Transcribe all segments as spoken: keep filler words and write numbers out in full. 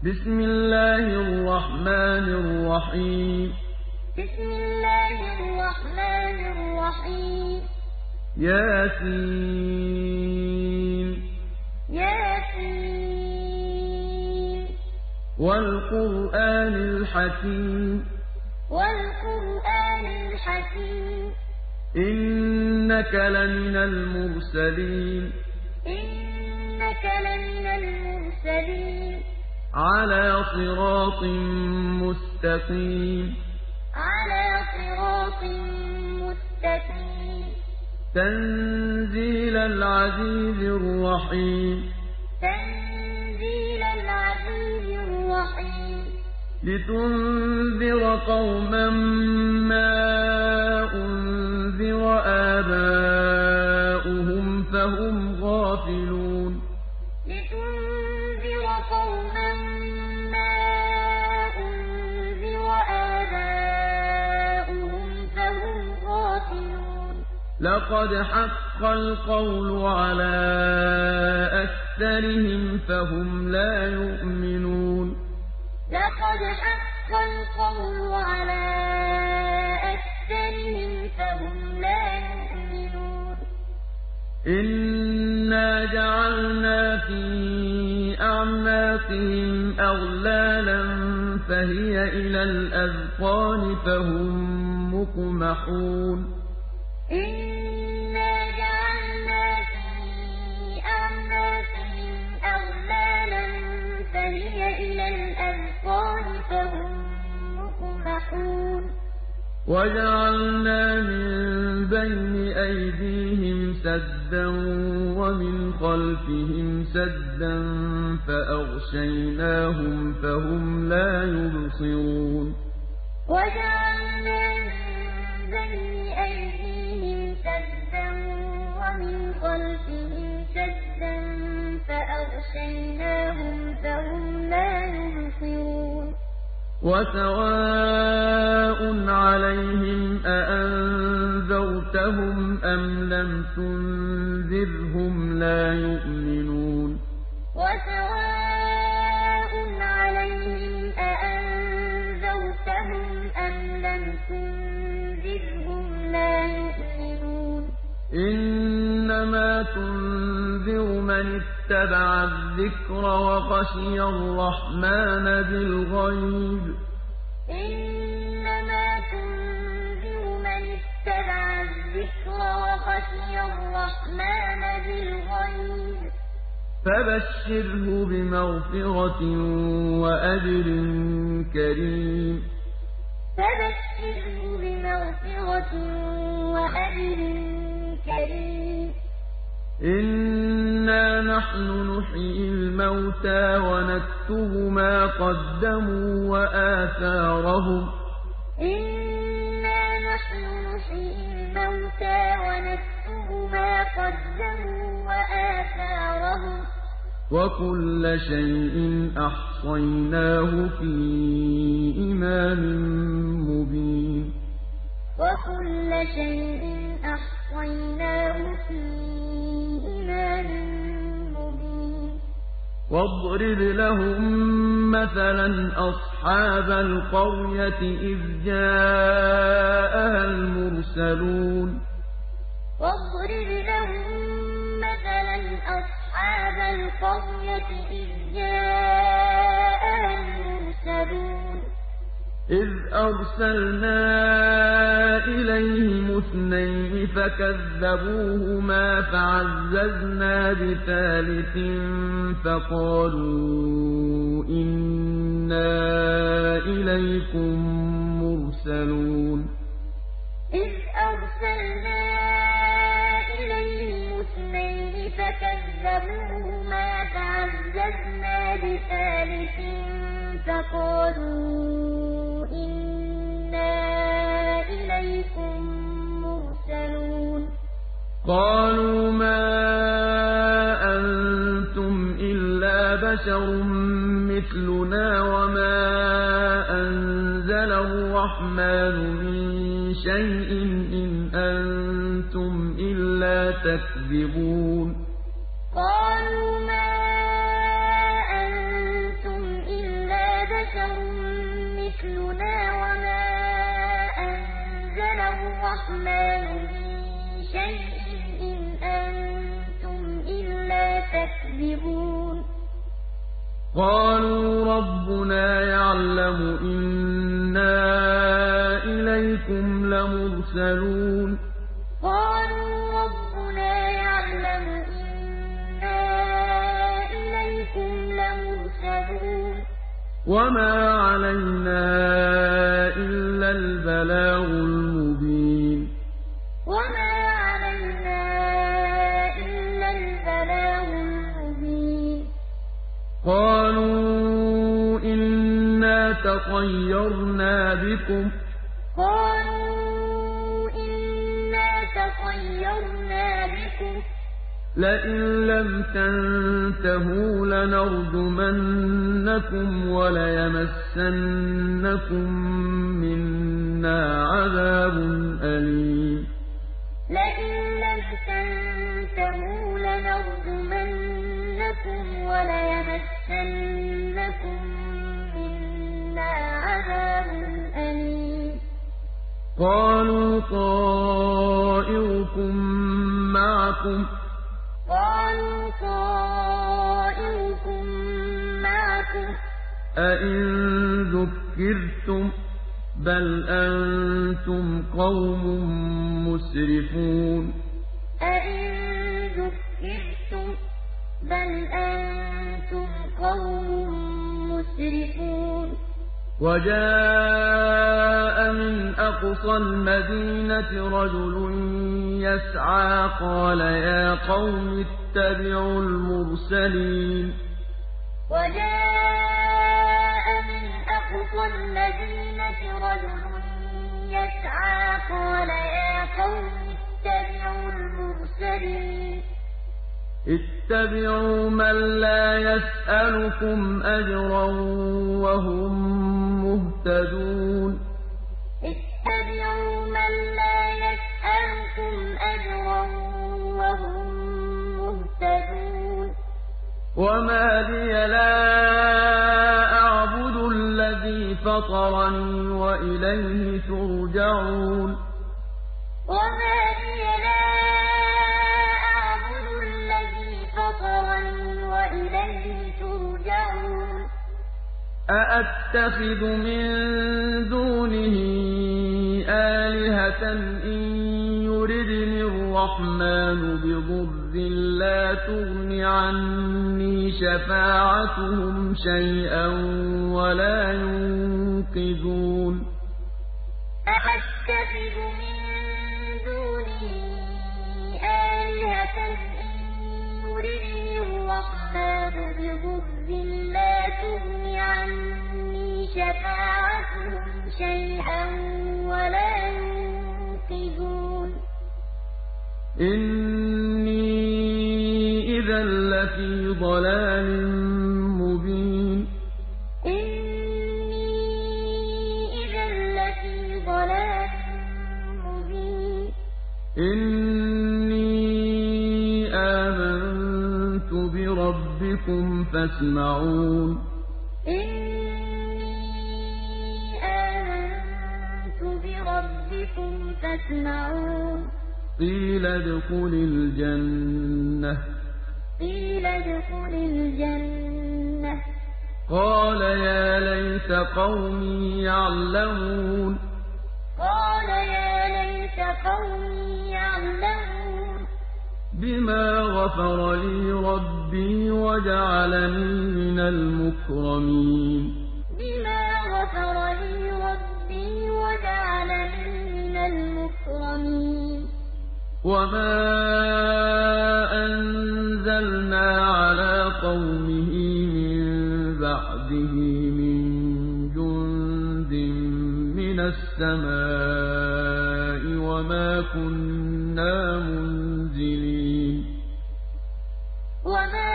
بسم الله الرحمن الرحيم بسم الله الرحمن الرحيم ياسين ياسين والقرآن الحكيم والقرآن الحكيم إنك لمن المرسلين إنك لمن المرسلين على صراط مستقيم على صراط مستقيم تنزيل العزيز الرحيم تنزيل العزيز الرحيم لتنذر قوما ما أنذر آباؤهم فهم غافلون لتنذر قوما ما أنذر آباؤهم فهم غافلون لقد حق القول على أكثرهم فهم لا يؤمنون لقد حق القول على أكثرهم فهم لا يؤمنون إنا جعلنا في أعناقهم أغلالا فهي إلى الأذقان فهم مقمحون إنا جعلنا في أعناقهم أغلالا فهي إلى الأذقان فهم مقمحون وجعلنا من بين أيديهم سدا ومن خلفهم سدا فأغشيناهم فهم لا يبصرون وجعلنا من بين أيديهم سدا ومن خلفهم سدا فأغشيناهم فهم لا يبصرون وسواء عليهم أأنذرتهم أم لم تنذرهم لا يؤمنون وسواء عليهم أأنذرتهم أم لم تنذرهم لا يؤمنون إنما تنذر من اتبع الذكر وخشي الرحمن بالغيب إنما تنذر من اتبع الذكر وخشي الرحمن بالغيب فبشره بمغفرة وأجر كريم فبشره بمغفرة وأجر كريم إنا نحن نحيي الموتى ونكتب ما قدموا وآثارهم إنا نحن نحيي الموتى ونكتب ما قدموا وآثارهم وكل شيء أحصيناه في إمام مبين وكل شيء أحصيناه في إمام مبين واضرب لهم مثلا أصحاب القرية إذ جاءها المرسلون واضرب لهم مثلا أصحاب القرية إذ جاءها المرسلون إذ أرسلنا إليهم اثنين فكذبوهما فعززنا بثالث فقالوا إنا إليكم مرسلون إذ أرسلنا إليهم اثنين فكذبوهما فعززنا بثالث فقالوا إنا إليكم مرسلون قالوا ما أنتم إلا بشر مثلنا وما أنزل الرحمن من شيء إن أنتم إلا تكذبون قالوا ما أنتم إلا الرَّحْمَٰنُ مِن شَيْءٍ إِنْ أَنتُمْ إِلَّا تَكْذِبُونَ قَالُوا رَبُّنَا يَعْلَمُ إِنَّا إِلَيْكُمْ لَمُرْسَلُونَ قَالُوا رَبُّنَا يَعْلَمُ إِنَّا إِلَيْكُمْ لَمُرْسَلُونَ وَمَا عَلَيْنَا إِلَّا الْبَلَاغُ الْمُبِينُ وَمَا عَلَيْنَا إِلَّا الْبَلَاغُ الْمُبِينُ قَالُوا إِنَّا تَطَيَّرْنَا بِكُمْ قَالُوا إِنَّا تَطَيَّرْنَا بِكُمْ لَئِن لَّمْ تَنتَهُوا لَنَرْجُمَنَّكُمْ وَلَيَمَسَّنَّكُم مِّنَّا عَذَابٌ أَلِيمٌ لَئِن لَّمْ تَنتَهُوا لَنَرْجُمَنَّكُمْ وَلَيَمَسَّنَّكُم مِّنَّا عَذَابٌ أَلِيمٌ قَالُوا طَائِرُكُم مَّعَكُمْ قَالُوا طَائِرُكُم مَّعَكُمْ أَئِن ذُكِّرْتُم بَلْ أَنتُمْ قَوْمٌ مُّسْرِفُونَ أَئِن ذُكِّرْتُم بَلْ أَنتُمْ قَوْمٌ مُّسْرِفُونَ وَجَاءَ مِنْ أَقْصَى الْمَدِينَةِ رَجُلٌ يَسْعَىٰ قَالَ يَا قَوْمِ اتَّبِعُوا الْمُرْسَلِينَ وَجَاءَ مِنْ أَقْصَى الْمَدِينَةِ رَجُلٌ يَسْعَىٰ قَالَ يَا قَوْمِ اتَّبِعُوا الْمُرْسَلِينَ اتَّبِعُوا مَن لَّا يَسْأَلُكُمْ أَجْرًا وَهُم مُّهْتَدُونَ اتَّبِعُوا مَن لَّا يَسْأَلُكُمْ أَجْرًا وَهُم مُّهْتَدُونَ وَمَا لِيَ لَا أَعْبُدُ الَّذِي فَطَرَنِي وَإِلَيْهِ تُرْجَعُونَ وَمَا لِيَ لَا أَعْبُدُ الَّذِي فَطَرَنِي وَإِلَيْهِ تُرْجَعُونَ أَأَتَّخِذُ مِن دُونِهِ آلِهَةً إِن يُرِدْنِ الرَّحْمَٰنُ بِضُرٍّ لَّا تُغْنِ عَنِّي شَفَاعَتُهُمْ شَيْئًا وَلَا يُنقِذُونِ أَأَتَّخِذُ مِن دُونِهِ آلِهَةً إِن يُرِدْنِ الرَّحْمَٰنُ بِضُرٍّ لَّا تُغْنِ عَنِّي شَفَاعَتُهُمْ شَيْئًا وَلَا يُنقِذُونِ إِنِّي إِذًا لَّفِي ضَلَالٍ مُّبِينٍ إِنِّي إِذًا لَّفِي ضَلَالٍ مُّبِينٍ إِنِّي آمَنتُ بِرَبِّكُمْ فَاسْمَعُونِ إِنِّي آمَنتُ بِرَبِّكُمْ فَاسْمَعُونِ قِيلَ ادْخُلِ الْجَنَّةَ قِيلَ ادْخُلِ الْجَنَّةَ قَالَ يَا لَيْتَ قَوْمِي يَعْلَمُونَ قَالَ يَا لَيْتَ قَوْمِي يَعْلَمُونَ بِمَا غَفَرَ لِي رَبِّي وَجَعَلَنِي مِنَ الْمُكْرَمِينَ بِمَا غَفَرَ لِي رَبِّي وَجَعَلَنِي مِنَ الْمُكْرَمِينَ وَمَا أَنزَلْنَا عَلَىٰ قَوْمِهِ مِن بَعْدِهِ مِن جُندٍ مِّنَ السَّمَاءِ وَمَا كُنَّا مُنزِلِينَ وَمَا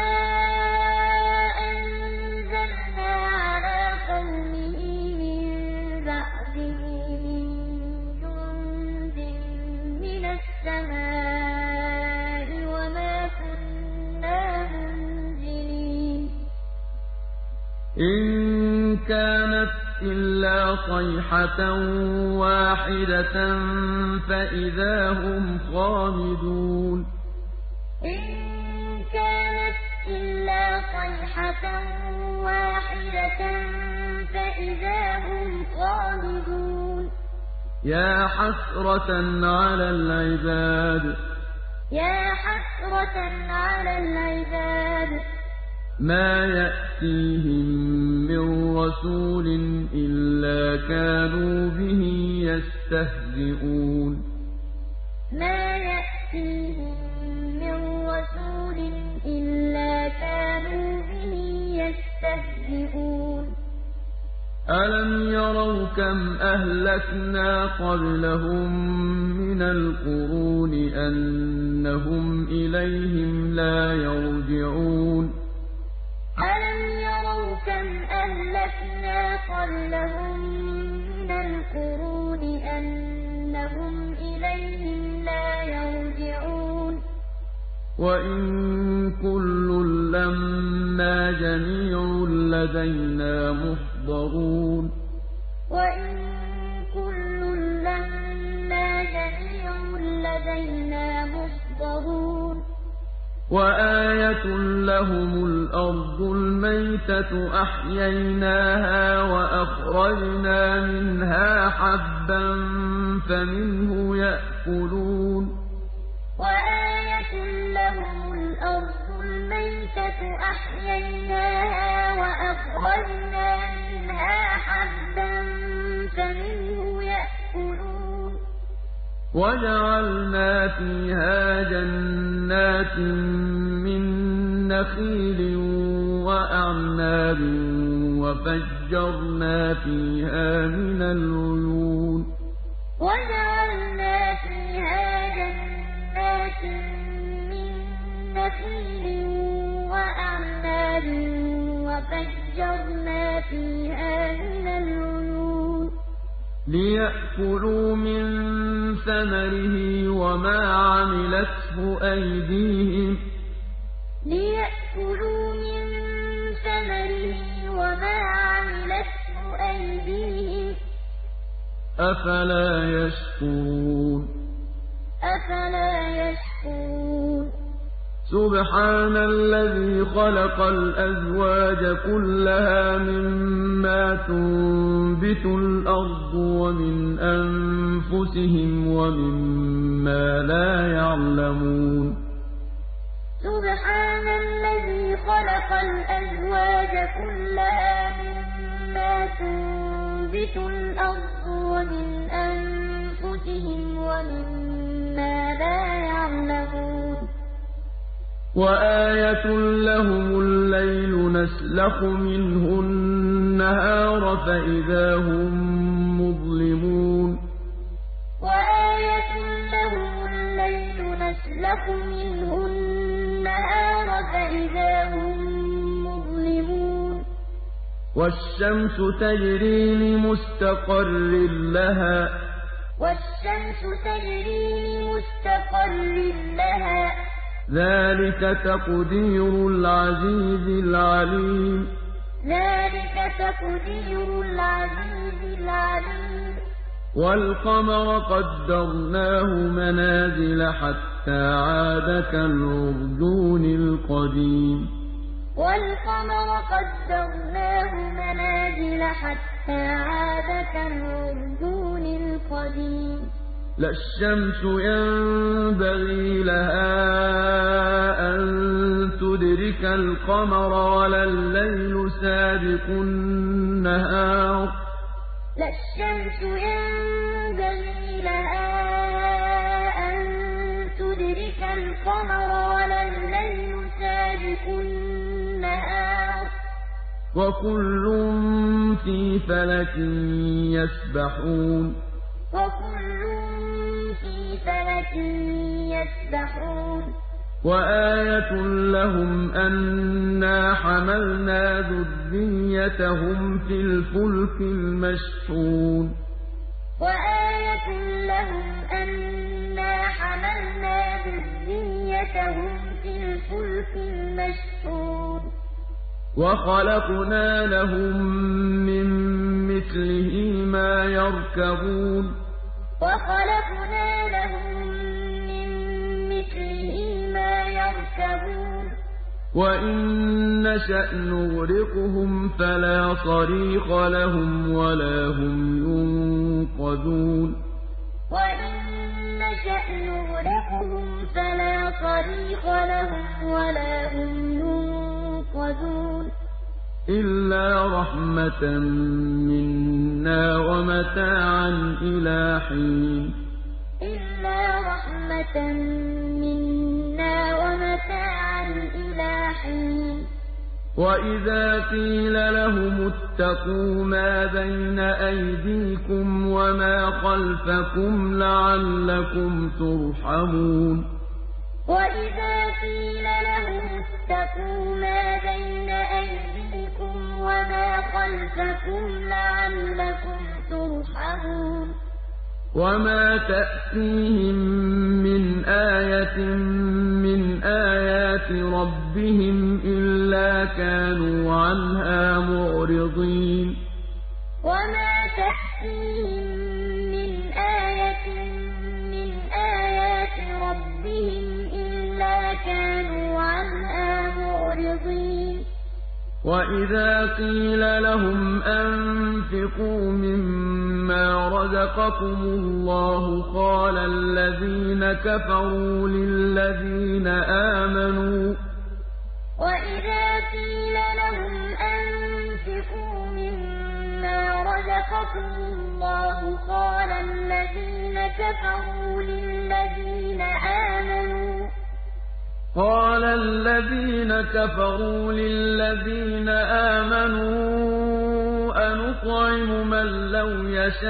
أَنزَلْنَا عَلَىٰ قَوْمِهِ مِن بَعْدِهِ مِن جُندٍ مِّنَ السَّمَاءِ وَمَا كُنَّا مُنزِلِينَ إِن كَانَتْ إِلَّا صَيْحَةً وَاحِدَةً فَإِذَا هُمْ خَامِدُونَ إِن كَانَتْ إِلَّا صَيْحَةً وَاحِدَةً فَإِذَا هُمْ خَامِدُونَ يَا حَسْرَةً عَلَى الْعِبَادِ يَا حَسْرَةً عَلَى الْعِبَادِ مَا يَأْتِيهِم مِّن رَّسُولٍ إِلَّا كَانُوا بِهِ يَسْتَهْزِئُونَ مَا يَأْتِيهِم مِّن رَّسُولٍ إِلَّا كَانُوا بِهِ يَسْتَهْزِئُونَ أَلَمْ يَرَوْا كَمْ أَهْلَكْنَا قَبْلَهُم مِّنَ الْقُرُونِ أَنَّهُمْ إِلَيْهِمْ لَا يَرْجِعُونَ أَلَمْ يَرَوْا كَمْ أَهْلَكْنَا قَبْلَهُم مِّنَ الْقُرُونِ أَنَّهُمْ إِلَيْهِمْ لَا يَرْجِعُونَ وَإِن كُلٌّ لَّمَّا جَمِيعٌ لَّدَيْنَا مُحْضَرُونَ وَإِن كُلٌّ لَّمَّا جَمِيعٌ لَّدَيْنَا مُحْضَرُونَ وَآيَةٌ لَّهُمُ الْأَرْضُ الْمَيْتَةُ أَحْيَيْنَاهَا وَأَخْرَجْنَا مِنْهَا حَبًّا فَمِنْهُ يَأْكُلُونَ وَآيَةٌ لَّهُمُ الْأَرْضُ الْمَيْتَةُ أَحْيَيْنَاهَا وَأَخْرَجْنَا مِنْهَا حَبًّا فَمِنْهُ يَأْكُلُونَ وَجَعَلْنَا فِيهَا جَنَّاتٍ مِّن نَّخِيلٍ وَأَعْنَابٍ وَفَجَّرْنَا فِيهَا مِنَ الْعُيُونِ وَجَعَلْنَا فِيهَا جَنَّاتٍ مِّن نَّخِيلٍ وَأَعْنَابٍ وَفَجَّرْنَا فِيهَا مِنَ الْعُيُونِ لِيَأْكُلُوا مِن ثَمَرِهِ وَمَا عَمِلَتْهُ أَيْدِيهِمْ لِيَأْكُلُوا مِن ثَمَرِهِ وَمَا عَمِلَتْهُ أَيْدِيهِمْ أَفَلَا يَشْكُرُونَ أَفَلَا يَشْكُرُونَ سُبْحَانَ الَّذِي خَلَقَ الْأَزْوَاجَ كُلَّهَا مِمَّا تُنبِتُ الْأَرْضُ وَمِنْ أَنفُسِهِمْ وَمِمَّا لَا يَعْلَمُونَ سُبْحَانَ الَّذِي خَلَقَ الْأَزْوَاجَ كُلَّهَا مِمَّا تُنبِتُ الْأَرْضُ وَمِنْ أَنفُسِهِمْ وَمِمَّا لَا يَعْلَمُونَ وَآيَةٌ لَّهُمُ اللَّيْلُ نَسْلَخُ مِنْهُ النَّهَارَ فَإِذَا هُم مُّظْلِمُونَ وَآيَةٌ لَّهُمُ اللَّيْلُ نَسْلَخُ مِنْهُ النَّهَارَ فَإِذَا هُم مُّظْلِمُونَ وَالشَّمْسُ تَجْرِي لِمُسْتَقَرٍّ لَّهَا وَالشَّمْسُ تَجْرِي لِمُسْتَقَرٍّ لَّهَا ذَٰلِكَ تَقْدِيرُ الْعَزِيزِ الْعَلِيمِ ذَٰلِكَ تَقْدِيرُ الْعَزِيزِ الْعَلِيمِ وَالْقَمَرَ قَدَّرْنَاهُ مَنَازِلَ حَتَّىٰ عَادَ كَالْعُرْجُونِ الْقَدِيمِ وَالْقَمَرَ قَدَّرْنَاهُ مَنَازِلَ حَتَّىٰ عَادَ كَالْعُرْجُونِ الْقَدِيمِ لا الشمس ينبغي لها أن تدرك القمر ولا الليل سابق النهار لا الشمس ينبغي لها أن تدرك القمر ولا الليل سابق النهار وكل في فلك يسبحون وكل في فلك يسبحون وآية لهم أنا حملنا ذريتهم في الفلك المشحون وآية لهم أنا حملنا ذريتهم في الفلك المشحون وخلقنا لهم من يركبون وخلقنا لهم من مثله ما يركبون وإن نشأ نغرقهم فلا صريخ لهم ولا هم ينقذون وإن نشأ نغرقهم فلا صريخ لهم ولا هم ينقذون إلا رحمة منا ومتاعا إلى حين إلا رحمة منا ومتاعا إلى حين وإذا قيل لهم اتقوا ما بين أيديكم وما خلفكم لعلكم ترحمون وإذا قيل لهم اتقوا ما بين أيديكم وما خلفكم لعلكم ترحمون وما تأتيهم من آية من آيات ربهم إلا كانوا عنها معرضين وما تأتيهم من آية من آيات ربهم إلا كانوا عنها معرضين وإذا قيل لهم أنفقوا مما رزقكم الله قال الذين كفروا للذين آمنوا وإذا قيل لهم أنفقوا مما رزقكم الله قال الذين كفروا للذين آمنوا قال الذين كفروا للذين آمنوا أنطعم من لو يشاء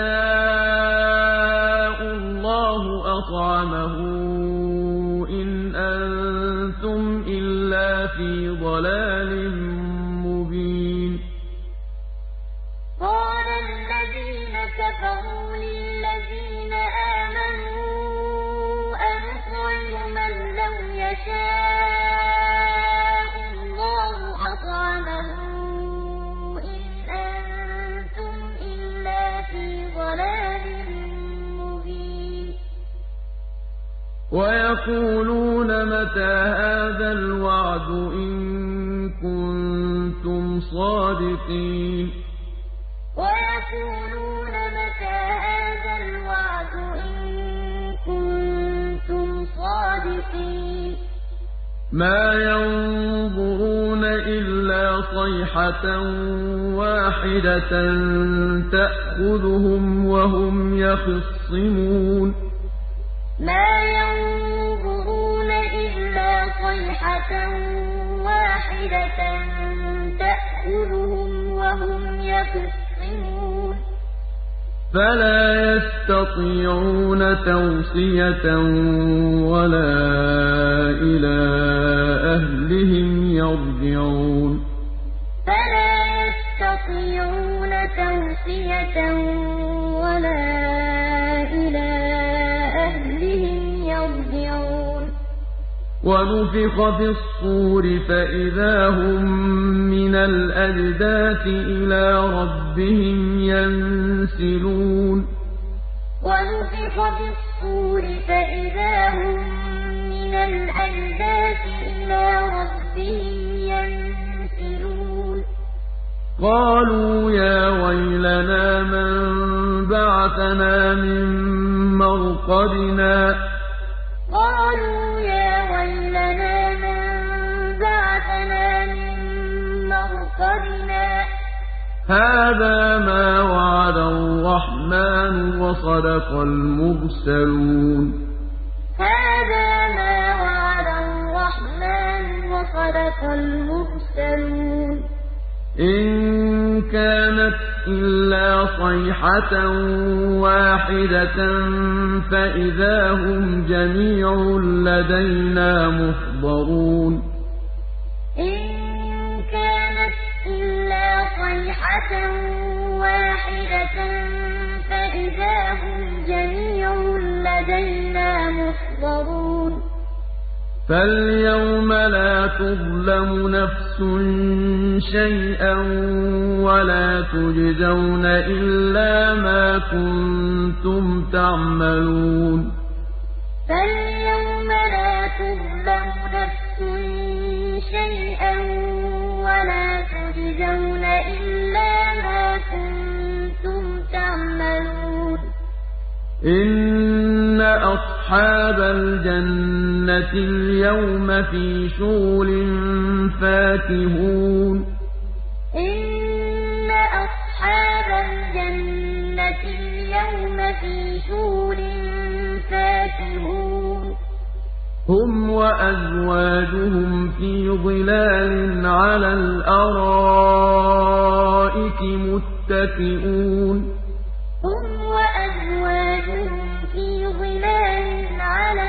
الله أطعمه إن أنتم إلا في ضلال مبين قال الذين كفروا للذين آمنوا أنطعم من لو يشاء الله أطعمه إن أنتم إلا في ضلال مبين ويقولون متى هذا الوعد إن كنتم صادقين ويقولون متى هذا الوعد إن كنتم صادقين ما ينظرون إلا صيحة واحدة تأخذهم وهم يخصمون ما ينظرون إلا صيحة واحدة تأخذهم وهم يخصمون فلا يستطيعون توصية ولا إلى أهلهم يرجعون فلا يستطيعون توصية ولا إلى أهلهم يرجعون ونفخ في الصور فإذا هم من الأجداث إلى ربهم ينسلون ونفخ في الصور فإذا هم من الأجداث إلى ربهم ينسلون قالوا يا ويلنا من بعثنا من مرقدنا قالوا يا ويلنا من بعثنا من مرقدنا هذا ما وعد الرحمن وصدق المرسلون هذا ما وعد الرحمن وصدق المرسلون إن كانت إلا صيحة واحدة فإذا هم جميع لدينا محضرون إن كانت إلا صيحة واحدة فإذا هم جميع لدينا محضرون فاليوم لا تظلم نفس نَفْسٌ شَيْئًا وَلَا تُجْزَوْنَ إِلَّا مَا كُنتُمْ تَعْمَلُونَ فَالْيَوْمَ لَا تُظْلَمُ نَفْسٌ شَيْئًا وَلَا تُجْزَوْنَ إِلَّا مَا كُنتُمْ تَعْمَلُونَ إِنَّ أَصْحَابَ الْجَنَّةِ الْيَوْمَ فِي شُغُلٍ فَاكِهُونَ إِنَّ أَصْحَابَ الْجَنَّةِ الْيَوْمَ فِي شُغُلٍ فَاكِهُونَ هُمْ وَأَزْوَاجُهُمْ فِي ظِلَالٍ عَلَى الْأَرَائِكِ مُتَّكِئُونَ هُمْ وَأَزْوَاجُهُمْ فِي ظِلَالٍ عَلَى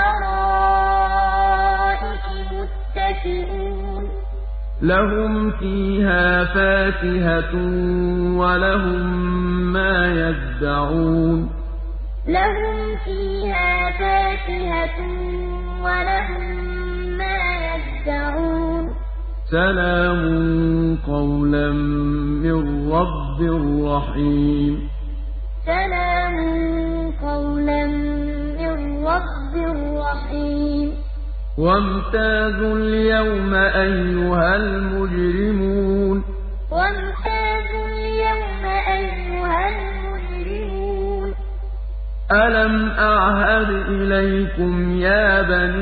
الْأَرَائِكِ مُتَّكِئُونَ لَهُمْ فِيهَا فَاكِهَةٌ وَلَهُم مَّا يَدَّعُونَ لَهُمْ فِيهَا فَاكِهَةٌ وَلَهُم مَّا يَدَّعُونَ سَلَامٌ قَوْلًا مِّن رَّبٍّ رَّحِيمٍ سَلَامٌ قَوْلًا مِّن رَّبٍّ رَّحِيمٍ وَامْتَازُوا الْيَوْمَ أَيُّهَا الْمُجْرِمُونَ وَامْتَازُوا الْيَوْمَ أَيُّهَا الْمُجْرِمُونَ أَلَمْ أَعْهَدْ إِلَيْكُمْ يَا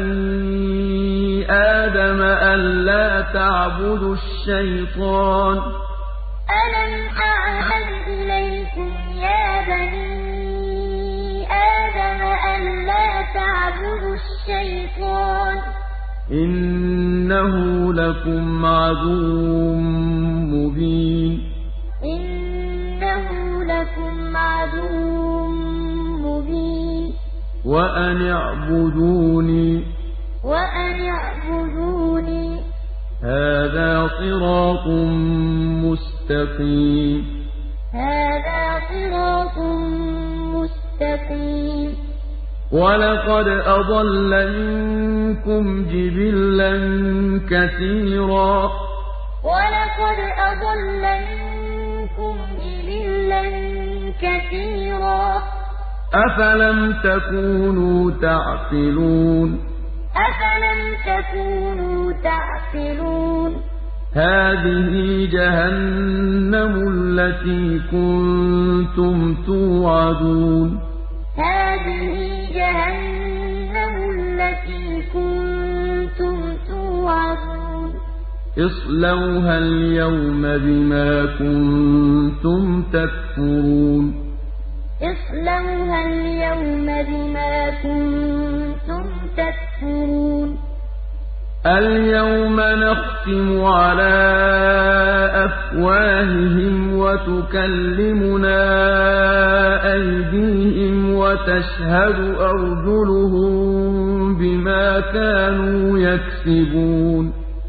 بَنِي آدَمَ أَلَّا تَعْبُدُوا الشَّيْطَانَ أَلَمْ أَعْهَدْ إِلَيْكُمْ يَا بَنِي آدَمَ أَلَّا تَعْبُدُوا الشَّيْطَانَ إِنَّهُ لَكُمْ عَدُوٌّ مُّبِينٌ إِنَّهُ لَكُمْ عَدُوٌّ مُّبِينٌ وَأَنِ اعْبُدُونِي وَأَنِ اعْبُدُونِي هَٰذَا صِرَاطٌ مُّسْتَقِيمٌ هَٰذَا صِرَاطٌ مُّسْتَقِيمٌ وَلَقَدْ أَضَلَّ مِنكُمْ جِبِلًّا كَثِيرًا وَلَقَدْ أَضَلَّ مِنكُمْ جِبِلًّا كَثِيرًا أَفَلَمْ تَكُونُوا تَعْقِلُونَ أَفَلَمْ تَكُونُوا تَعْقِلُونَ هَٰذِهِ جَهَنَّمُ الَّتِي كُنتُمْ تُوعَدُونَ هَٰذِهِ جَهَنَّمُ الَّتِي كُنتُمْ تُوعَدُونَ اصْلَوْهَا الْيَوْمَ بِمَا كُنتُمْ تَكْفُرُونَ اصْلَوْهَا الْيَوْمَ بِمَا كُنتُمْ تَكْفُرُونَ الْيَوْمَ نَخْتِمُ عَلَىٰ أَفْوَاهِهِمْ وَتُكَلِّمُنَا أَيْدِيهِمْ وَتَشْهَدُ أَرْجُلُهُم بِمَا كَانُوا يَكْسِبُونَ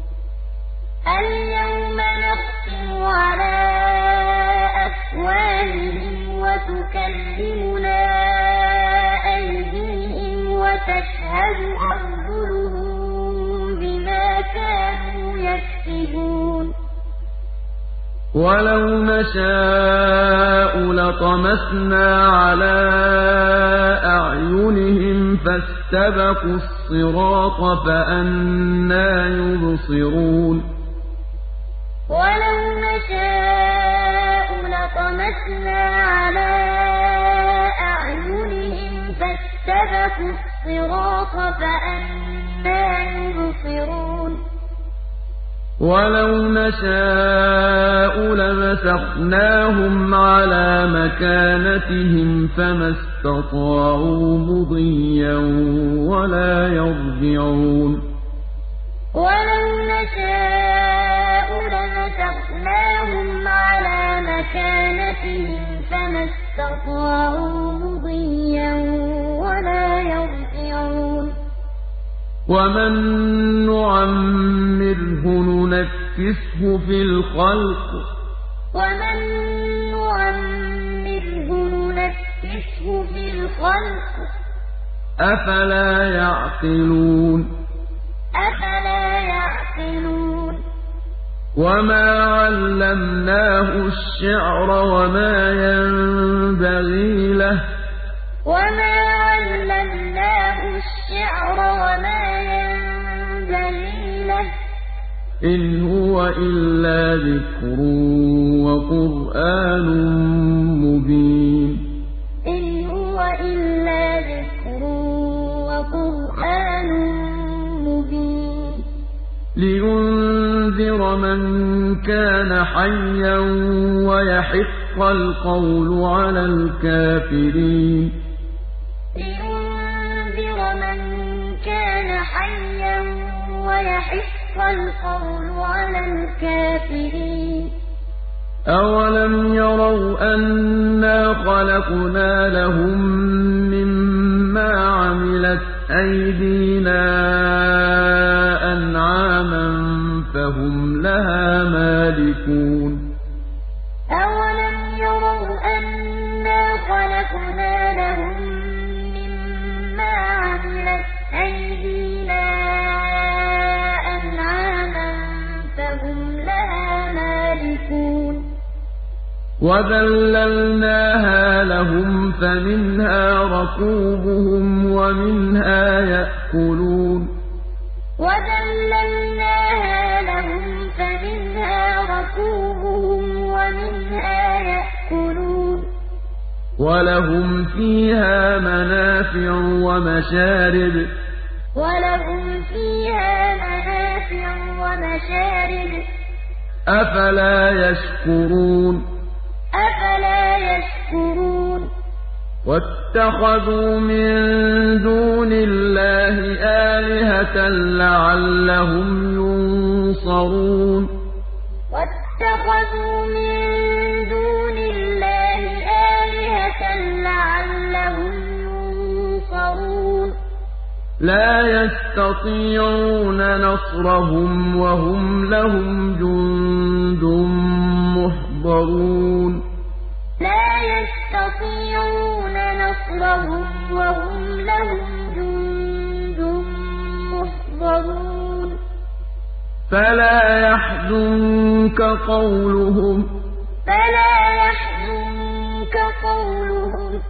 الْيَوْمَ نَخْتِمُ عَلَىٰ أَفْوَاهِهِمْ وَتُكَلِّمُنَا أَيْدِيهِمْ وَتَشْهَدُ أَرْجُلُهُم بِمَا كَانُوا يَكْسِبُونَ وَلَوْ نَشَاءُ لَطَمَسْنَا عَلَىٰ أَعْيُنِهِمْ فَاسْتَبَقُوا الصِّرَاطَ فَأَنَّىٰ يُبْصِرُونَ وَلَوْ نَشَاءُ لَطَمَسْنَا عَلَىٰ أَعْيُنِهِمْ فَاسْتَبَقُوا الصِّرَاطَ فَأَنَّىٰ يُبْصِرُونَ وَلَوْ نَشَاءُ لَمَسَخْنَاهُمْ عَلَىٰ مَكَانَتِهِمْ فَمَا اسْتَطَاعُوا مُضِيًّا وَلَا يَرْجِعُونَ وَلَوْ نَشَاءُ لَمَسَخْنَاهُمْ عَلَىٰ مَكَانَتِهِمْ فَمَا اسْتَطَاعُوا مُضِيًّا وَلَا يَرْجِعُونَ وَمَن نُّعَمِّرْهُ نُنَكِّسْهُ فِي الْخَلْقِ ۖ وَمَن نُّعَمِّرْهُ نُنَكِّسْهُ فِي الْخَلْقِ ۖ أَفَلَا يَعْقِلُونَ أَفَلَا يَعْقِلُونَ وما علمناه الشعر وما ينبغي له وما علمناه الشعر وما ينبغي له إن هو إلا ذكر وقرآن مبين إن هو إلا ذكر وقرآن مبين لينذر من كان حيا ويحق القول على الكافرين لينذر من كان حيا ويحق القول على الكافرين أولم يروا أنا خلقنا لهم مما عملت أيدينا أنعاما فهم لها مالكون أولم يروا أنا خلقنا لهم مما عملت أيدينا أنعاما فهم لها مالكون وذللناها لهم فمنها ركوبهم ومنها يأكلون وذللناها لهم فمنها ركوبهم ومنها يأكلون ولهم فيها منافع ومشارب ولهم فيها منافع ومشارب أفلا يشكرون أفلا يشكرون واتخذوا من دون الله آلهة لعلهم ينصرون واتخذوا من دون الله آلهة لعلهم ينصرون لا يستطيعون نصرهم وهم لهم جند محضرون لا يستطيعون نصرهم وهم لهم جند محضرون فلا يحزنك قولهم فلا يحزنك قولهم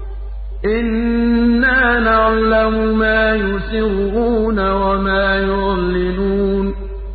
إنا نعلم ما يسرون وما يعلنون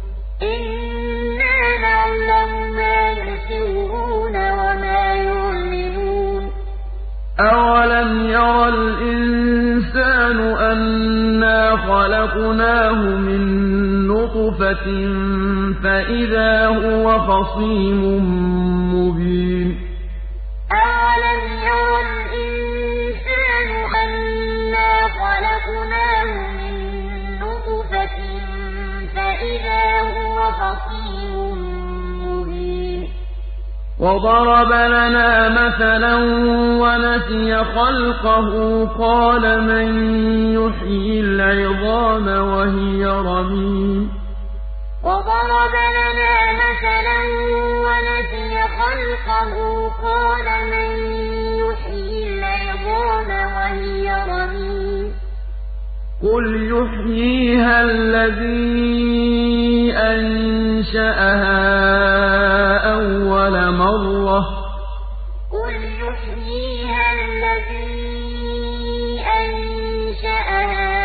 إنا نعلم ما يسرون وما يعلنون أولم ير الإنسان أنا خلقناه من نطفة فإذا هو خصيم مبين أولم ير الإنسان أنا خلقناه من نطفة فإذا هو خصيم مبين وضرب لنا مثلا ونسي خلقه قال من يحيي العظام وهي رميم وضرب لنا مثلا ونسي خلقه قال من يحيي العظام وهي رميم قل يحييها الذي أنشأها أول مرة قل يحييها الذي أنشأها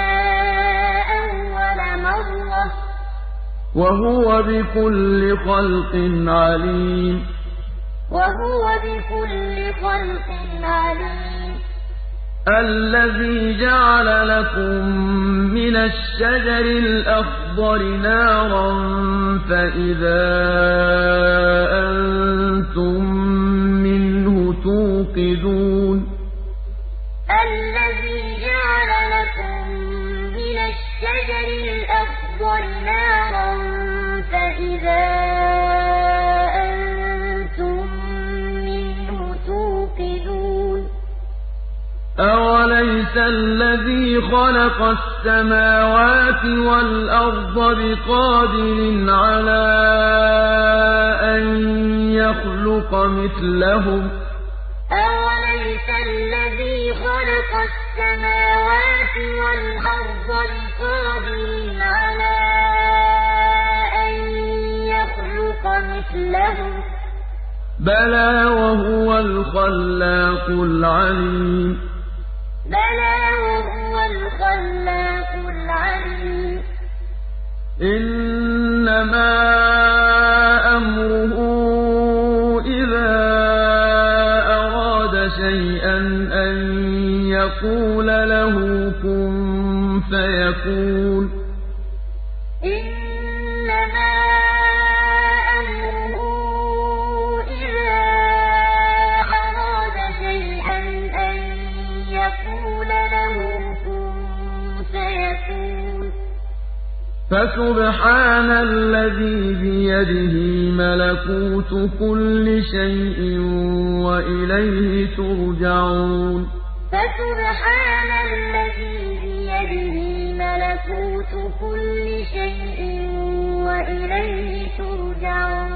أول مرة وهو بكل خلق عليم وهو بكل خلق عليم الذي جعل لكم من الشجر الأخضر نارا فإذا أنتم منه توقدون الذي جعل لكم من الشجر الأخضر نارا فإذا أنتم منه توقدون أوليس الذي خلق السماوات والأرض بقادر على أن يخلق مثلهم أوليس الذي خلق السماوات والأرض بقادر على أن يخلق خَلْقَ مِثْلَهُ ۚ بَلَىٰ وَهُوَ الْخَلَّاقُ الْعَلِيمُ بَلَىٰ وَهُوَ الْخَلَّاقُ الْعَلِيمُ إِنَّمَا أَمْرُهُ إِذَا أَرَادَ شَيْئًا أَن يَقُولَ لَهُ كُن فَيَكُونُ إِنَّمَا أَمْرُهُ إِذَا أَرَادَ شَيْئًا أَن يَقُولَ لَهُ كُن فَيَكُونُ فَسُبْحَانَ الَّذِي بِيَدِهِ مَلَكُوتُ كُلِّ شَيْءٍ وَإِلَيْهِ تُرْجَعُونَ فَسُبْحَانَ الَّذِي بِيَدِهِ مَلَكُوتُ كُلِّ شَيْءٍ وَإِلَيْهِ تُرْجَعُونَ